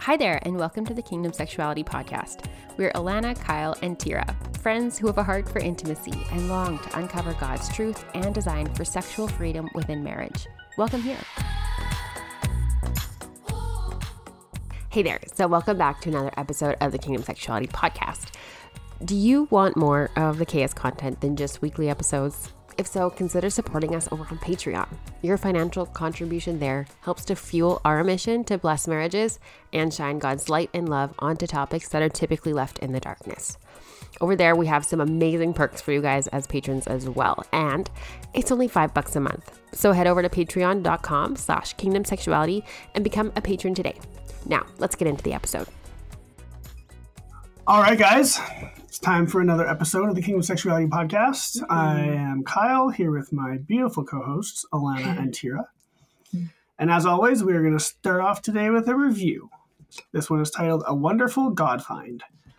Hi there, and welcome to the Kingdom Sexuality Podcast. We're Alana, Kyle, and Tira, friends who have a heart for intimacy and long to uncover God's truth and design for sexual freedom within marriage. Welcome here. Hey there, so welcome back to another episode of the Kingdom Sexuality Podcast. Do you want more of the KS content than just weekly episodes? If so, consider supporting us over on Patreon. Your financial contribution there helps to fuel our mission to bless marriages and shine God's light and love onto topics that are typically left in the darkness. Over there, we have some amazing perks for you guys as patrons as well, and it's only $5 a month. So head over to patreon.com/kingdomsexuality and become a patron today. Now, let's get into the episode. All right, guys. It's time for another episode of the Kingdom Sexuality Podcast. I am Kyle, here with my beautiful co-hosts, Alana and Tira. And as always, we are going to start off today with a review. This one is titled, A Wonderful God Find.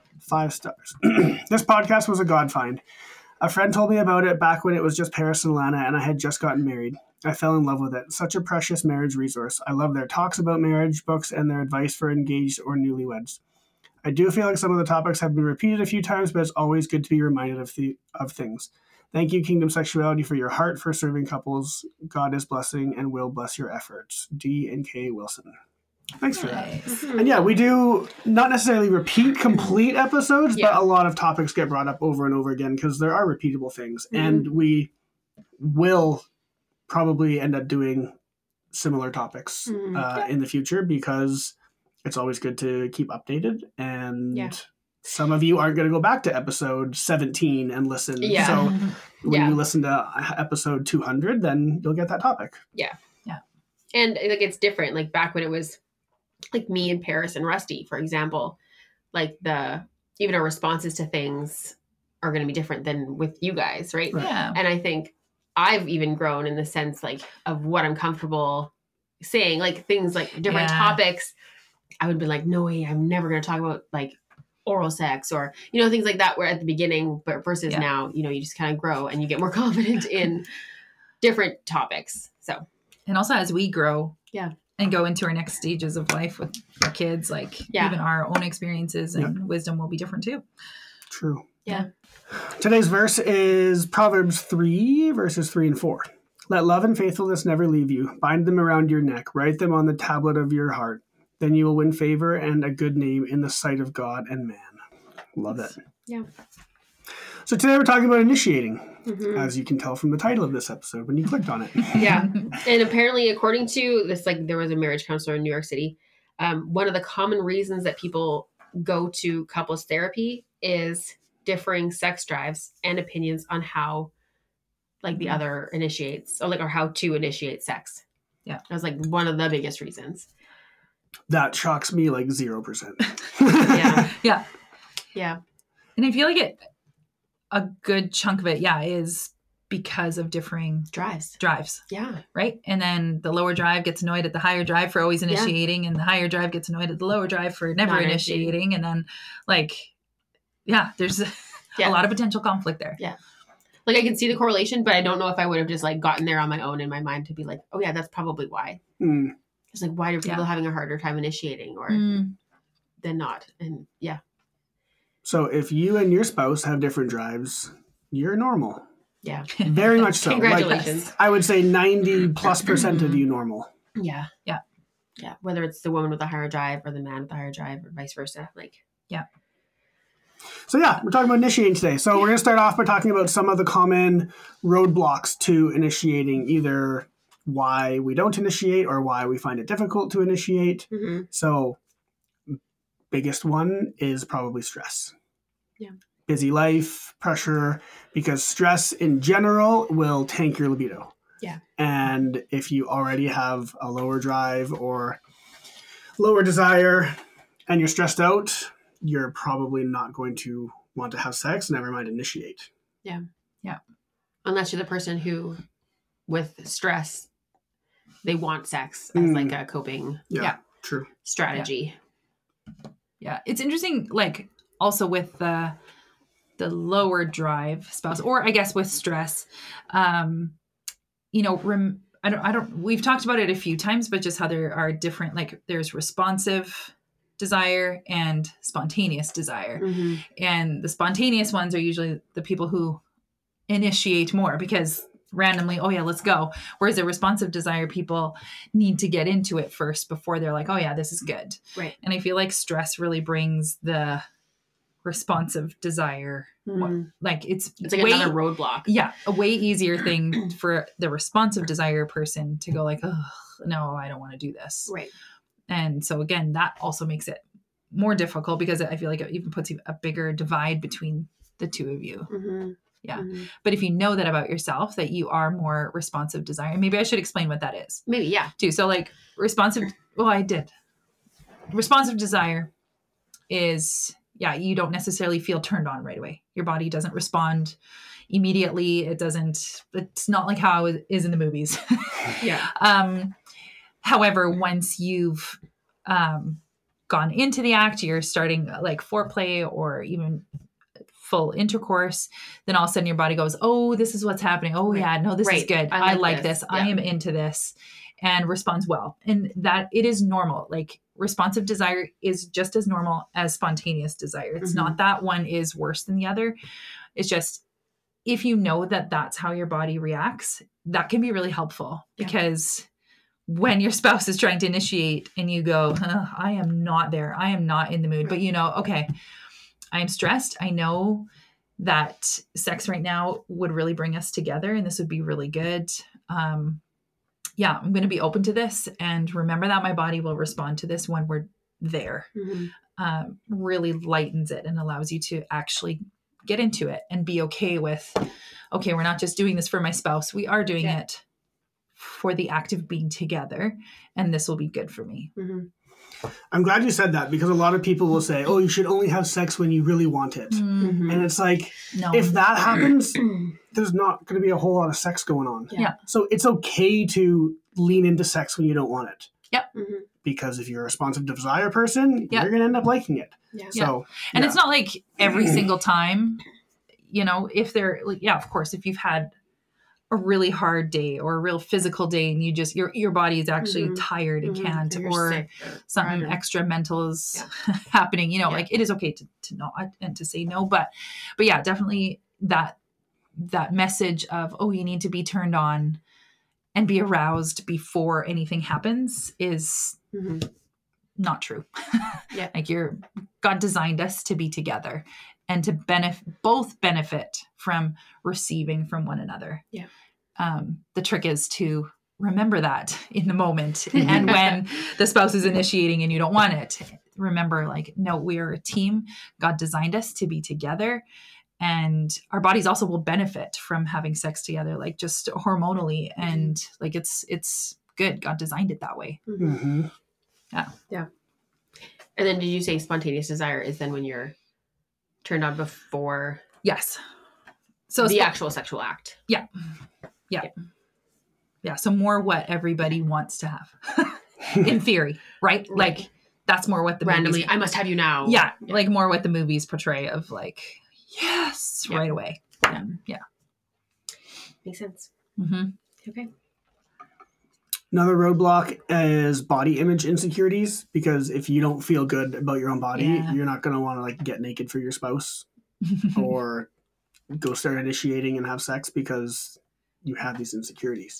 5 stars. This podcast was a God find. A friend told me about it back when it was just Paris and Alana, and I had just gotten married. I fell in love with it. Such a precious marriage resource. I love their talks about marriage, books, and their advice for engaged or newlyweds. I do feel like some of the topics have been repeated a few times, but it's always good to be reminded of things. Thank you, Kingdom Sexuality, for your heart for serving couples. God is blessing and will bless your efforts. D and K Wilson. Thanks for that. And yeah, we do not necessarily repeat complete episodes, but a lot of topics get brought up over and over again because there are repeatable things. And we will probably end up doing similar topics in the future because it's always good to keep updated. And some of you aren't going to go back to episode 17 and listen. Yeah. So when you listen to episode 200, then you'll get that topic. Yeah. Yeah. And like it's different. Like back when it was like me and Paris and Rusty, for example, like even our responses to things are going to be different than with you guys. Right. Yeah. And I think I've even grown in the sense like of what I'm comfortable saying, like things like different topics. I would be like, no way, I'm never going to talk about like oral sex or, things like that where at the beginning, but versus now, you just kind of grow and you get more confident in different topics. So, and also as we grow and go into our next stages of life with our kids, like even our own experiences and wisdom will be different too. True. Yeah. Today's verse is Proverbs 3, verses 3 and 4. Let love and faithfulness never leave you. Bind them around your neck. Write them on the tablet of your heart. Then you will win favor and a good name in the sight of God and man. Love it. Yeah. So today we're talking about initiating, as you can tell from the title of this episode when you clicked on it. Yeah. And apparently, according to this, like there was a marriage counselor in New York City. One of the common reasons that people go to couples therapy is differing sex drives and opinions on how like the other initiates or how to initiate sex. Yeah. That was like one of the biggest reasons. That shocks me like 0%. Yeah. Yeah. And I feel like a good chunk of it, is because of differing drives. Yeah. Right. And then the lower drive gets annoyed at the higher drive for always initiating, and the higher drive gets annoyed at the lower drive for never initiating. And then there's a lot of potential conflict there. Yeah. Like I can see the correlation, but I don't know if I would have just like gotten there on my own in my mind to be like, oh yeah, that's probably why. It's like, why are people having a harder time initiating or than not? And So if you and your spouse have different drives, you're normal. Yeah. Very much so. Congratulations. Like, I would say 90+% of you normal. Yeah. Yeah. Yeah. Whether it's the woman with the higher drive or the man with the higher drive or vice versa. So we're talking about initiating today. So we're going to start off by talking about some of the common roadblocks to initiating, either why we don't initiate or why we find it difficult to initiate. So biggest one is probably stress. Yeah. Busy life, pressure, because stress in general will tank your libido. Yeah. And if you already have a lower drive or lower desire and you're stressed out, you're probably not going to want to have sex, never mind initiate. Yeah. Yeah. Unless you're the person who, with stress, they want sex as like a coping true strategy. Yeah. It's interesting, like also with the lower drive spouse, or I guess with stress, we've talked about it a few times, but just how there are different, like there's responsive desire and spontaneous desire. And the spontaneous ones are usually the people who initiate more because randomly, oh yeah, let's go. Whereas the responsive desire people need to get into it first before they're like, oh yeah, this is good. Right. And I feel like stress really brings the responsive desire. Like it's like another roadblock. Yeah. A way easier thing for the responsive desire person to go like, oh no, I don't want to do this. Right. And so again, that also makes it more difficult because I feel like it even puts a bigger divide between the two of you. Yeah. But if you know that about yourself, that you are more responsive desire, maybe I should explain what that is. Maybe, yeah. Too. So like responsive desire is, you don't necessarily feel turned on right away. Your body doesn't respond immediately. It's not like how it is in the movies. Yeah. However, once you've gone into the act, you're starting like foreplay or even full intercourse, then all of a sudden your body goes, oh, this is what's happening. Oh yeah, no, this is good. I like this. Yeah. I am into this, and responds well. And that it is normal. Like responsive desire is just as normal as spontaneous desire. It's not that one is worse than the other. It's just, if you know that that's how your body reacts, that can be really helpful because when your spouse is trying to initiate and you go, I am not there. I am not in the mood, but okay, I'm stressed. I know that sex right now would really bring us together and this would be really good. I'm going to be open to this and remember that my body will respond to this when we're there. Really lightens it and allows you to actually get into it and be okay with, okay, we're not just doing this for my spouse. We are doing it for the act of being together, and this will be good for me. I'm glad you said that because a lot of people will say, oh, you should only have sex when you really want it. And it's like, no. If that happens, there's not going to be a whole lot of sex going on. Yeah. So it's okay to lean into sex when you don't want it. Yep. Because if you're a responsive desire person, you're going to end up liking it. Yeah. So, and it's not like every single time, if they're like, of course, if you've had a really hard day or a real physical day and you just your body is actually tired and can't, or something extra mental is happening, like it is okay to not and to say no, but definitely that message of, oh, you need to be turned on and be aroused before anything happens is not true. Like God designed us to be together and to both benefit from receiving from one another. Yeah. The trick is to remember that in the moment. And when the spouse is initiating and you don't want it, remember like, no, we are a team. God designed us to be together, and our bodies also will benefit from having sex together, like just hormonally. And like, it's good. God designed it that way. Yeah. Yeah. And then did you say spontaneous desire is then when you're turned on before? Yes. So the actual sexual act. Yeah. So more what everybody wants to have in theory, right? Like that's more what the randomly, movies, I must have you now. Yeah. Like more what the movies portray of like, yes, right away. Yeah. Makes sense. Okay. Another roadblock is body image insecurities, because if you don't feel good about your own body, you're not going to want to like get naked for your spouse or go start initiating and have sex because you have these insecurities.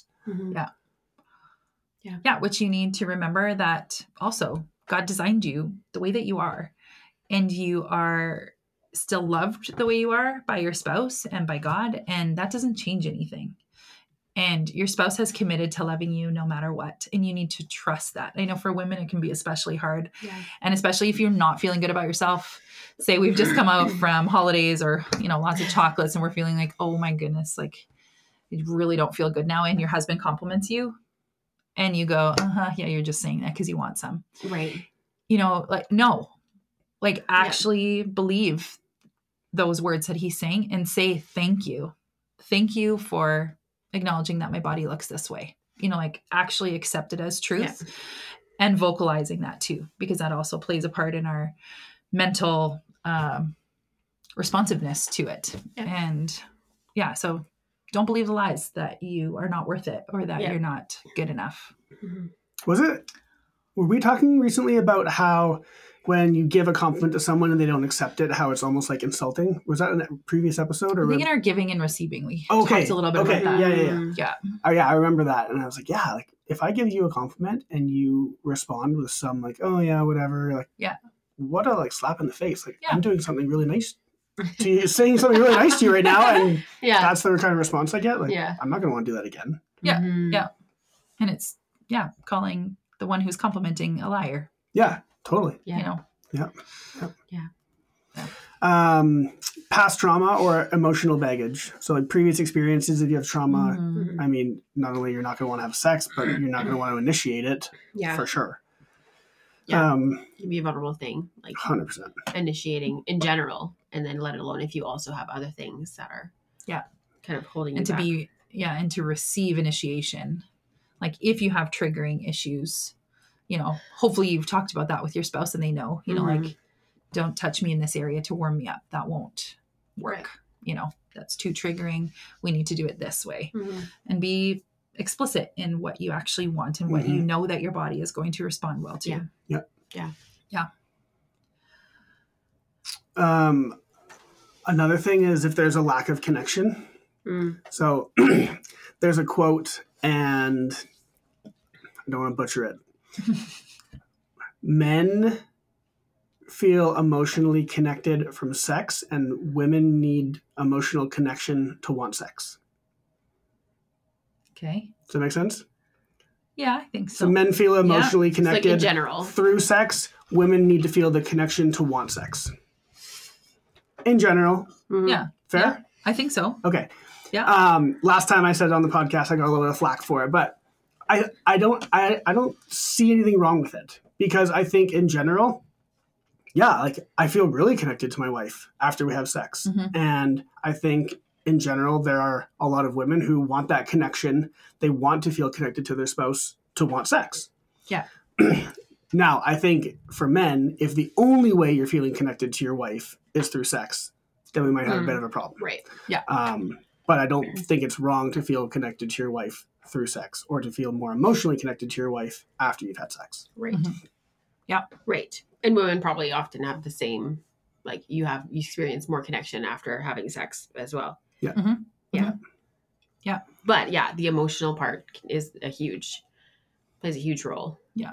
Yeah. Which you need to remember that also God designed you the way that you are, and you are still loved the way you are by your spouse and by God. And that doesn't change anything. And your spouse has committed to loving you no matter what. And you need to trust that. I know for women, it can be especially hard. And especially if you're not feeling good about yourself. Say we've just come out from holidays or, lots of chocolates, and we're feeling like, oh my goodness, like you really don't feel good now. And your husband compliments you and you go, you're just saying that because you want some. Right. Like, no, like actually believe those words that he's saying and say, thank you. Thank you for acknowledging that my body looks this way, like actually accept it as truth and vocalizing that too, because that also plays a part in our mental responsiveness to it. And so don't believe the lies that you are not worth it or that you're not good enough. Were we talking recently about how when you give a compliment to someone and they don't accept it, how it's almost like insulting. Was that in a previous episode? Or I think in our giving and receiving, we Okay. talked a little bit Okay. about that. Yeah. Yeah. Oh yeah, I remember that, and I was like, yeah, like if I give you a compliment and you respond with some like, oh yeah, whatever, like, Yeah. what a like slap in the face. Like Yeah. I'm doing something really nice to you, saying something really nice to you right now, and Yeah. that's the kind of response I get. Like, Yeah. I'm not gonna want to do that again. Yeah. Mhm. Yeah. And it's, calling the one who's complimenting a liar, Yeah, totally. Yeah. you know? Past trauma or emotional baggage. So like previous experiences, if you have trauma, Mhm. I mean, not only you're not going to want to have sex, but you're not going to want to initiate it Yeah. for sure. Yeah. It can be a vulnerable thing, like 100%. initiating in general, and then let alone if you also have other things that are kind of holding And you to back. and to receive initiation. Like if you have triggering issues, hopefully you've talked about that with your spouse and they know, Mhm. like, don't touch me in this area to warm me up. That won't work. Right. That's too triggering. We need to do it this way. Mhm. And be explicit in what you actually want and what you know that your body is going to respond well to. Another thing is if there's a lack of connection. Mm. So there's a quote, and I don't want to butcher it. Men feel emotionally connected from sex, and women need emotional connection to want sex. Okay. Does that make sense? Yeah, I think So so. men feel emotionally It's like in connected general. through sex. Women need to feel the connection to want sex. In general, Mhm. Yeah. fair? Yeah, I think so. Okay. Yeah. Last time I said it on the podcast, I got a little bit of flack for it, but I don't see anything wrong with it, because I think in general, like I feel really connected to my wife after we have sex. Mhm. And I think in general, there are a lot of women who want that connection. They want to feel connected to their spouse to want sex. Yeah. Now, I think for men, if the only way you're feeling connected to your wife is through sex, then we might have a bit of a problem. Right. But I don't think it's wrong to feel connected to your wife through sex, or to feel more emotionally connected to your wife after you've had sex. Right. Mhm. Yeah. Right. And women probably often have the same, like you experience more connection after having sex as well. Yeah. Mhm. Yeah. Mhm. Yeah. But yeah, the emotional part plays a huge role. Yeah.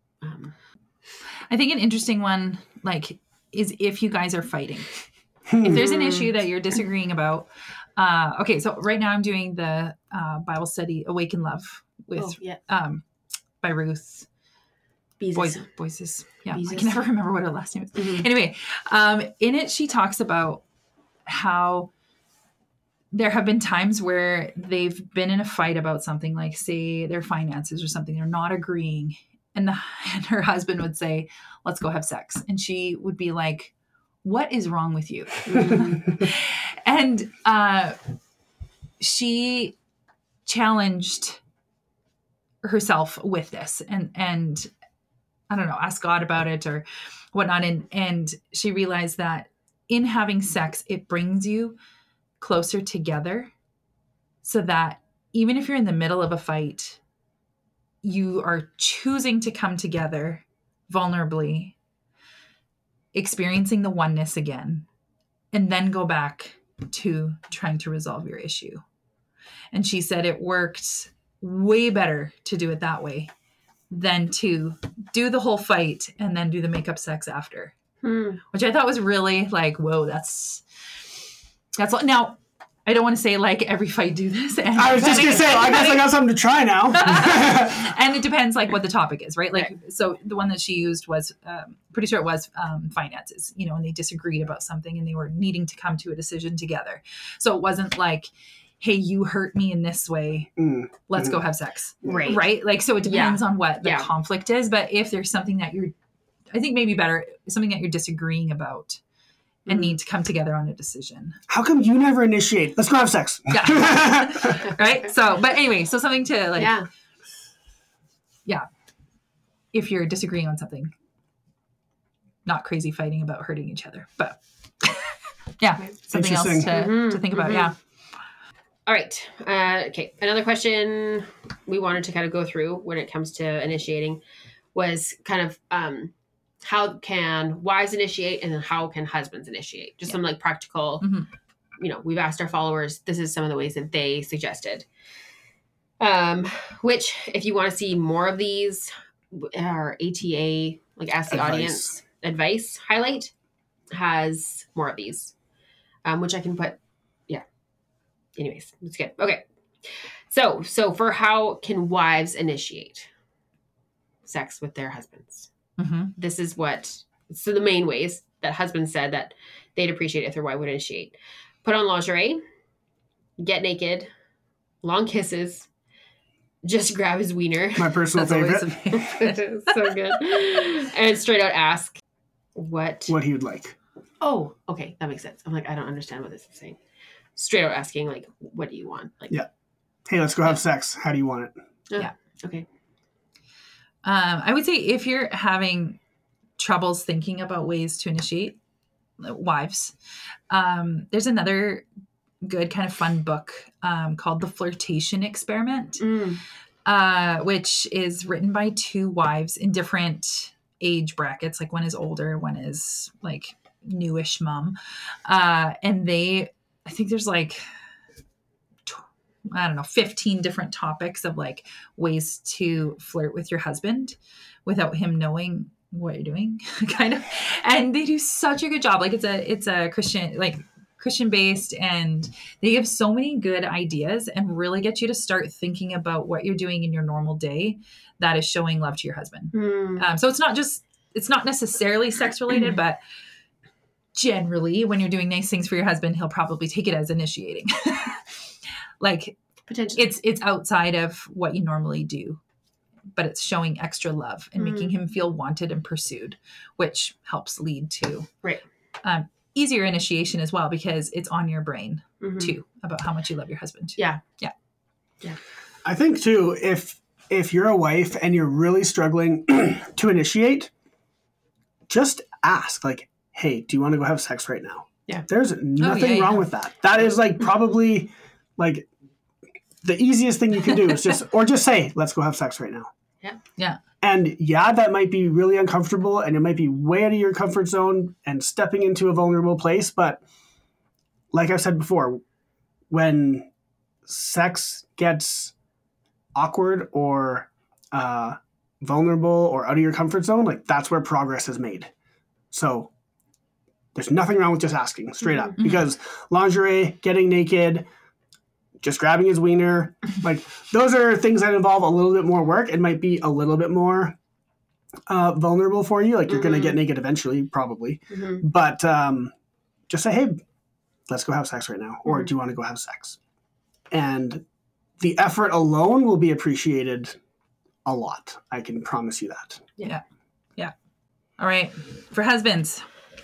I I think an interesting one, like, is if you guys are fighting. If there's an issue that you're disagreeing about. Okay, so right now I'm doing the Bible study Awaken Love with by Ruth Boyces. Yeah, I Beezus. can never remember what her last name is. Mhm. Anyway, in it she talks about how there have been times where they've been in a fight about something, like say their finances or something. They're not agreeing, and her husband would say, "Let's go have sex," and she would be like, "What is wrong with you?" And she challenged herself with this, and I don't know, asked God about it or whatnot, and she realized that in having sex, it brings you closer together, so that even if you're in the middle of a fight, you are choosing to come together vulnerably, experiencing the oneness again, and then go back to trying to resolve your issue. And she said it worked way better to do it that way than to do the whole fight and then do the makeup sex after, which I thought was really like, whoa, that's now. I don't want to say like every fight do this. And I was just going to say, I guess I got something to try now. And it depends like what the topic is, right? Like, so the one that she used was, pretty sure it was finances, and they disagreed about something and they were needing to come to a decision together. So it wasn't like, hey, you hurt me in this way. Let's go have sex. Right. Right. Like, so it depends on what the conflict is. But if there's something that I think maybe better, something that you're disagreeing about and need to come together on a decision. How come you never initiate? Let's go have sex. Yeah. Right. So, but anyway, so something to like, if you're disagreeing on something, not crazy fighting about hurting each other, but something else to think about. Yeah. All right. Okay. Another question we wanted to kind of go through when it comes to initiating was kind of how can wives initiate, and then how can husbands initiate? Just some like practical, we've asked our followers, this is some of the ways that they suggested. Which if you want to see more of these, our ATA, like Ask the Audience advice highlight has more of these, which I can put. Yeah. Anyways, it's good. Okay. So for how can wives initiate sex with their husbands? This is so the main ways that husbands said that they'd appreciate if their wife would initiate: put on lingerie, get naked, long kisses, just grab his wiener. My personal favorite. So good. And straight out ask what he would like. Oh, okay. That makes sense. I'm like, I don't understand what this is saying. Straight out asking, like, what do you want? Like, yeah. Hey, let's go have sex. How do you want it? Yeah. Okay. I would say if you're having troubles thinking about ways to initiate, wives, there's another good kind of fun book called The Flirtation Experiment, which is written by two wives in different age brackets. Like one is older, one is like newish mom. And I think there's like, 15 different topics of like ways to flirt with your husband without him knowing what you're doing, kind of. And they do such a good job. Like it's a Christian based, and they give so many good ideas and really get you to start thinking about what you're doing in your normal day that is showing love to your husband. So it's not necessarily sex related, but generally when you're doing nice things for your husband, he'll probably take it as initiating. Like potentially it's outside of what you normally do, but it's showing extra love and making him feel wanted and pursued, which helps lead to easier initiation as well, because it's on your brain too about how much you love your husband. Yeah. I think too, if you're a wife and you're really struggling to initiate, just ask, like, hey, do you want to go have sex right now? Yeah. There's nothing wrong with that. That is like probably like the easiest thing you can do is just say, let's go have sex right now. Yeah. Yeah. And that might be really uncomfortable and it might be way out of your comfort zone and stepping into a vulnerable place. But like I've said before, when sex gets awkward or vulnerable or out of your comfort zone, like that's where progress is made. So there's nothing wrong with just asking straight up, because lingerie, getting naked, just grabbing his wiener, like those are things that involve a little bit more work. It might be a little bit more vulnerable for you. Like you're going to get naked eventually, probably. But just say, hey, let's go have sex right now. Or do you want to go have sex? And the effort alone will be appreciated a lot. I can promise you that. Yeah. All right. For husbands.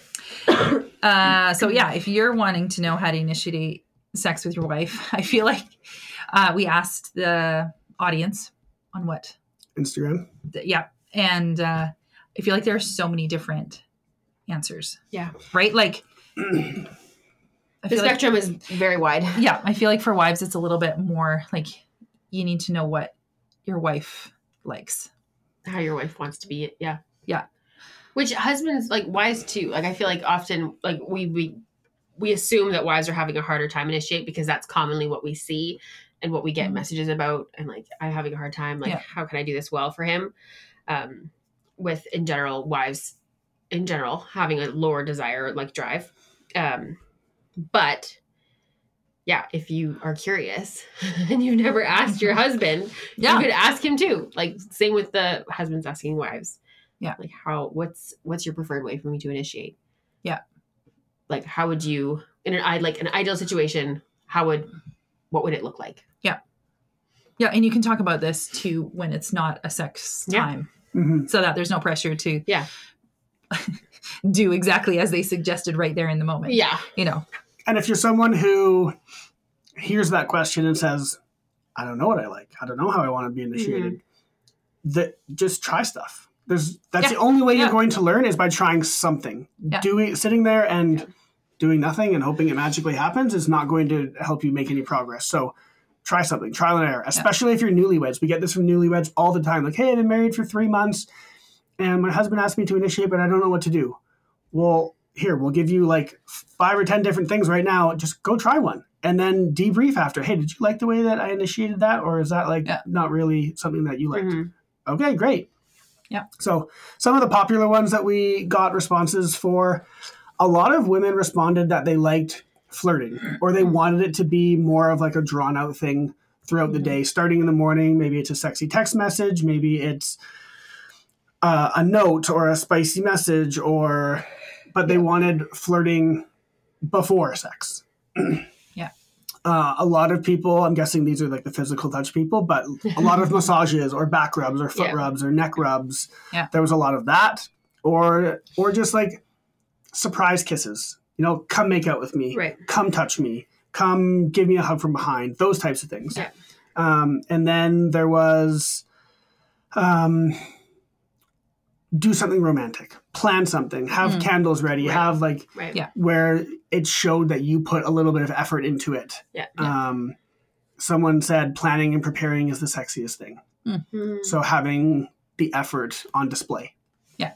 If you're wanting to know how to initiate sex with your wife, I feel like we asked the audience on what? Instagram. And I feel like there are so many different answers. Yeah. Right? Like the spectrum is very wide. Yeah. I feel like for wives, it's a little bit more like you need to know what your wife likes. How your wife wants to be. Yeah. Yeah. Which husbands, like wives too. Like I feel like often like we assume that wives are having a harder time initiate because that's commonly what we see and what we get messages about. And like, I'm having a hard time. Like, how can I do this well for him? With in general, wives in general having a lower desire, like drive. But yeah, if you are curious and you've never asked your husband, you could ask him too. Like same with the husbands asking wives. Yeah. Like what's your preferred way for me to initiate? Yeah. Like how would you in an ideal situation, what would it look like? Yeah. Yeah. And you can talk about this too when it's not a sex time. So that there's no pressure to do exactly as they suggested right there in the moment. Yeah. You know. And if you're someone who hears that question and says, I don't know what I like, I don't know how I want to be initiated, just try stuff. That's the only way you're going to learn is by trying something. Sitting there and doing nothing and hoping it magically happens is not going to help you make any progress. So try something, trial and error, especially if you're newlyweds. We get this from newlyweds all the time. Like, hey, I've been married for 3 months and my husband asked me to initiate, but I don't know what to do. Well, here, we'll give you like 5 or 10 different things right now. Just go try one and then debrief after. Hey, did you like the way that I initiated that? Or is that like not really something that you liked? Mm-hmm. Okay, great. Yeah. So some of the popular ones that we got responses for, a lot of women responded that they liked flirting or they wanted it to be more of like a drawn out thing throughout the day, starting in the morning. Maybe it's a sexy text message. Maybe it's a note or a spicy message, but they wanted flirting before sex. Yeah. A lot of people, I'm guessing these are like the physical touch people, but a lot of massages or back rubs or foot rubs or neck rubs. Yeah. There was a lot of that, or just like surprise kisses. Come make out with me. Right. Come touch me. Come give me a hug from behind. Those types of things. Yeah. And then there was do something romantic. Plan something. Have candles ready. Right. Have like where it showed that you put a little bit of effort into it. Yeah. Someone said planning and preparing is the sexiest thing. Mm-hmm. So having the effort on display. Yeah.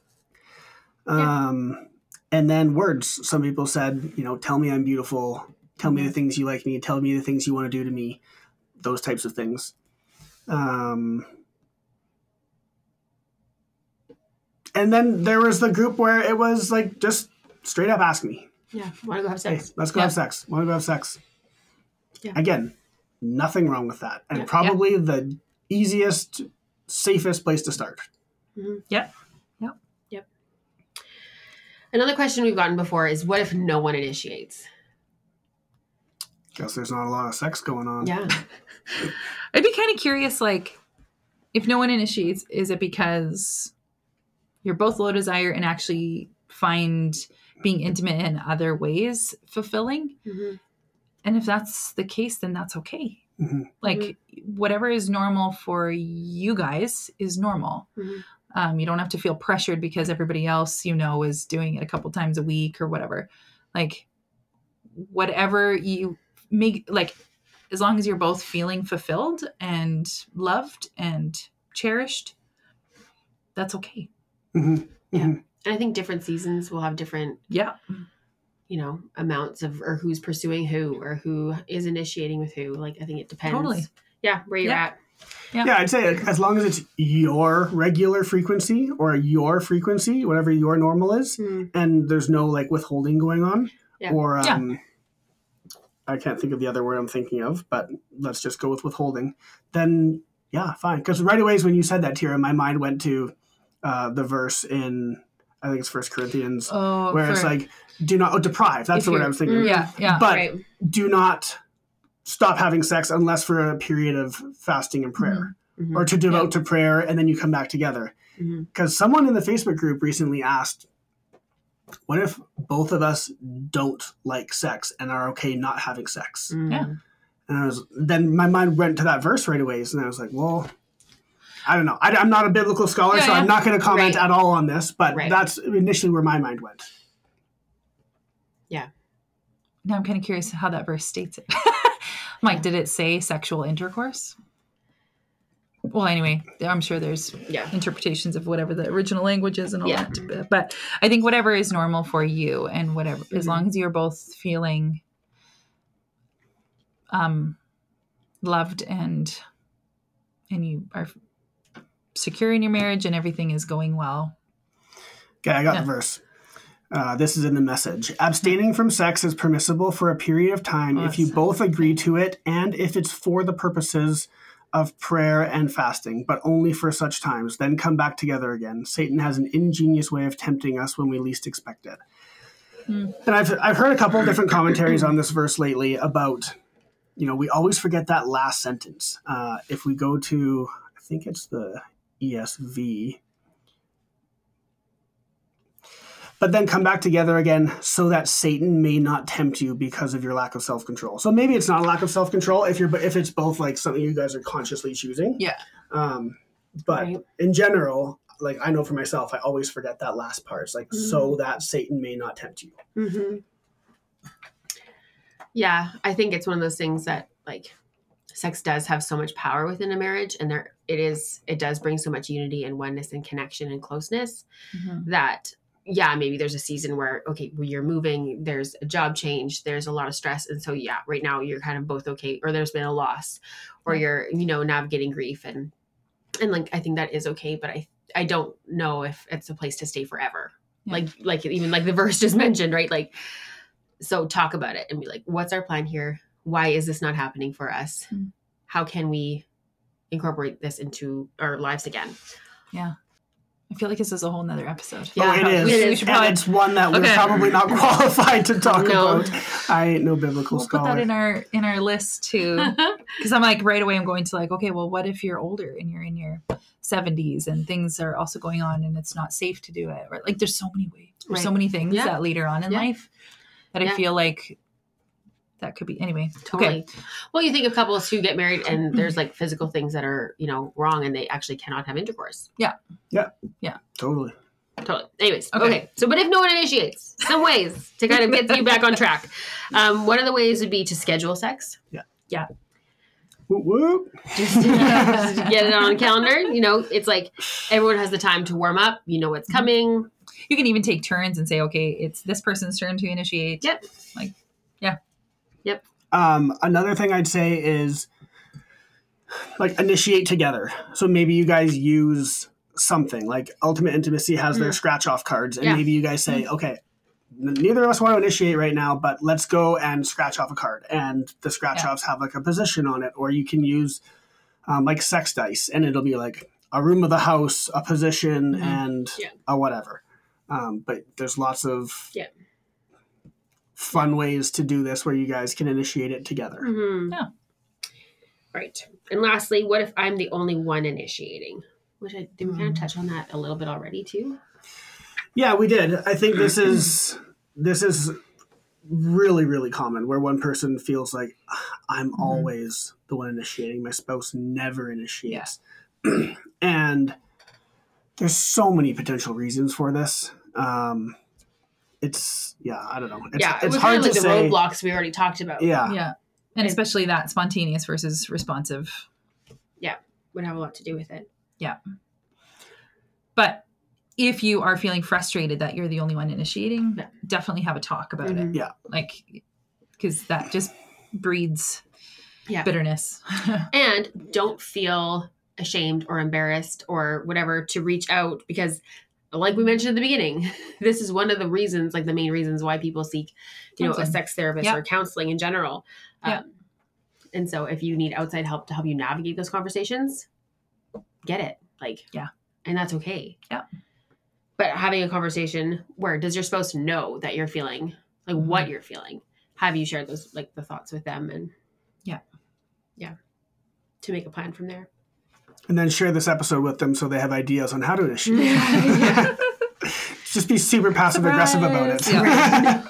And then words. Some people said, tell me I'm beautiful. Tell me the things you like me. Tell me the things you want to do to me. Those types of things. And then there was the group where it was like, just straight up ask me. Yeah. Want to go have sex? Hey, let's go have sex. Want to go have sex. Yeah. Again, nothing wrong with that. And probably the easiest, safest place to start. Mm-hmm. Yep. Another question we've gotten before is, what if no one initiates? Guess there's not a lot of sex going on. Yeah. I'd be kind of curious, like, if no one initiates, is it because you're both low desire and actually find being intimate in other ways fulfilling? Mm-hmm. And if that's the case, then that's okay. Mm-hmm. Like, whatever is normal for you guys is normal. Mm-hmm. You don't have to feel pressured because everybody else, is doing it a couple times a week or whatever. Like, whatever you make, like, as long as you're both feeling fulfilled and loved and cherished, that's okay. Mm-hmm. Yeah. And I think different seasons will have different, amounts of, or who's pursuing who, or who is initiating with who. Like, I think it depends. Totally. Yeah. Where you're at. Yeah, I'd say as long as it's your regular frequency or your frequency, whatever your normal is, and there's no like withholding going on, or I can't think of the other word I'm thinking of, but let's just go with withholding. Then fine. Because right away when you said that, Tira, my mind went to the verse in, I think it's 1 Corinthians, where it's like, do not deprive. That's the word I was thinking. Yeah. But do not stop having sex unless for a period of fasting and prayer, or to devote to prayer, and then you come back together. Because someone in the Facebook group recently asked, what if both of us don't like sex and are okay not having sex? Yeah. And then my mind went to that verse right away. And I was like, well, I don't know. I'm not a biblical scholar, so I'm not going to comment at all on this, but that's initially where my mind went. Yeah. Now I'm kind of curious how that verse states it. Mike, did it say sexual intercourse? Well, anyway, I'm sure there's interpretations of whatever the original language is and all that. But I think whatever is normal for you, and whatever, as long as you're both feeling loved and you are secure in your marriage and everything is going well. Okay, I got the verse. This is in the Message. Abstaining from sex is permissible for a period of time if you both agree to it and if it's for the purposes of prayer and fasting, but only for such times. Then come back together again. Satan has an ingenious way of tempting us when we least expect it. And I've heard a couple of different commentaries on this verse lately about, we always forget that last sentence. If we go to, I think it's the ESV, but then come back together again so that Satan may not tempt you because of your lack of self-control. So maybe it's not a lack of self-control if it's both like something you guys are consciously choosing. Yeah. But in general, like I know for myself, I always forget that last part. It's like, so that Satan may not tempt you. Mm-hmm. Yeah. I think it's one of those things that like sex does have so much power within a marriage, and there it does bring so much unity and oneness and connection and closeness Mhm. that, yeah, maybe there's a season where, okay, well, you're moving, there's a job change, there's a lot of stress. And so, yeah, right now you're kind of both okay, or there's been a loss, or you're, navigating grief. And like, I think that is okay, but I don't know if it's a place to stay forever. Yeah. Like even like the verse just mentioned, right? Like, so talk about it and be like, what's our plan here? Why is this not happening for us? Mm. How can we incorporate this into our lives again? Yeah. I feel like this is a whole nother episode. Yeah, it is. we should And it's one that we're probably not qualified to talk No. about. I ain't no biblical We'll put scholar. that in our list too. Because I'm like, right away I'm going to like, okay, well, what if you're older and you're in your 70s and things are also going on and it's not safe to do it? Or like there's so many ways. There's so Right. many things Yeah. that later on in Yeah. life that I Yeah. feel like that could be anyway. Totally. Okay. Well, you think of couples who get married and there's like physical things that are, wrong and they actually cannot have intercourse. Totally. Totally. Anyways, Okay. okay. So, but if no one initiates, some ways to kind of get you back on track. One of the ways would be to schedule sex. Whoop, whoop. Just get it on a calendar. It's like everyone has the time to warm up. You know what's coming. You can even take turns and say, okay, it's this person's turn to initiate. Yep. Another thing I'd say is like initiate together. So maybe you guys use something like Ultimate Intimacy has their scratch off cards, and Yeah. maybe you guys say, okay, neither of us want to initiate right now, but let's go and scratch off a card. And the scratch offs have like a position on it, or you can use like sex dice, and it'll be like a room of the house, a position, and a whatever. But there's lots of fun ways to do this where you guys can initiate it together. Mm-hmm. Yeah. Right. And lastly, what if I'm the only one initiating? Which did we kind of touch on that a little bit already too? Yeah, we did. I think this is really, really common where one person feels like I'm always the one initiating. My spouse never initiates. And there's so many potential reasons for this. I don't know. It It's was hard kind of like to the say. roadblocks we already talked about. Yeah. Yeah. And especially that spontaneous versus responsive. Would have a lot to do with it. Yeah. But if you are feeling frustrated that you're the only one initiating, definitely have a talk about it. Yeah. Like, because that just breeds bitterness. And don't feel ashamed or embarrassed or whatever to reach out, because like we mentioned at the beginning, this is one of the reasons, like the main reasons why people seek, a Counseling. sex therapist or counseling in general. Yeah. And so if you need outside help to help you navigate those conversations, get it. And that's okay. Yeah. But having a conversation where does your spouse know that you're feeling, like what you're feeling? Have you shared those, like the thoughts with them, and to make a plan from there? And then share this episode with them so they have ideas on how to initiate. Just be super passive aggressive about it. Yeah.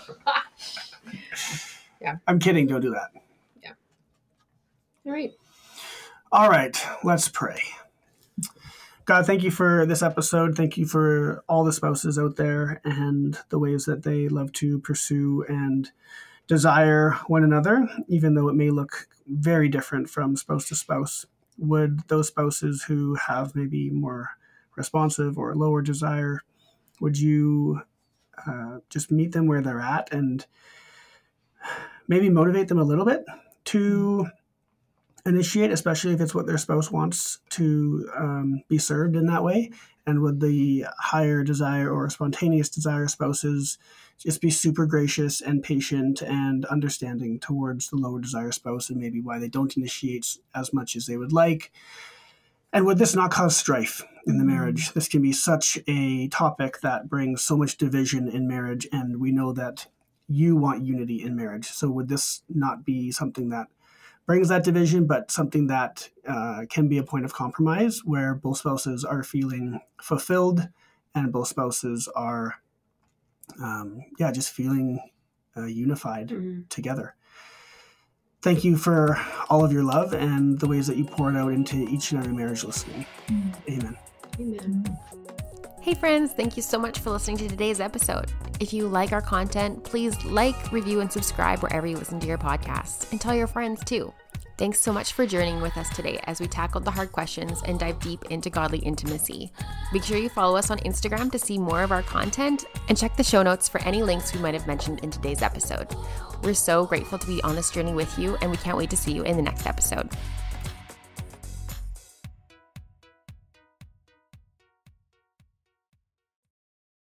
I'm kidding. Don't do that. All right. All right. Let's pray. God, thank you for this episode. Thank you for all the spouses out there and the ways that they love to pursue and desire one another, even though it may look very different from spouse to spouse. Would those spouses who have maybe more responsive or lower desire, would you just meet them where they're at and maybe motivate them a little bit to initiate, especially if it's what their spouse wants to be served in that way? And would the higher desire or spontaneous desire spouses just be super gracious and patient and understanding towards the lower desire spouse and maybe why they don't initiate as much as they would like? And would this not cause strife in the marriage? This can be such a topic that brings so much division in marriage, and we know that you want unity in marriage. So would this not be something that brings that division, but something that can be a point of compromise where both spouses are feeling fulfilled and both spouses are, just feeling unified together? Thank you for all of your love and the ways that you pour it out into each and every marriage listening. Amen. Amen. Hey friends, thank you so much for listening to today's episode. If you like our content, please like, review, and subscribe wherever you listen to your podcasts, and tell your friends too. Thanks so much for journeying with us today as we tackled the hard questions and dive deep into godly intimacy. Make sure you follow us on Instagram to see more of our content and check the show notes for any links we might have mentioned in today's episode. We're so grateful to be on this journey with you, and we can't wait to see you in the next episode.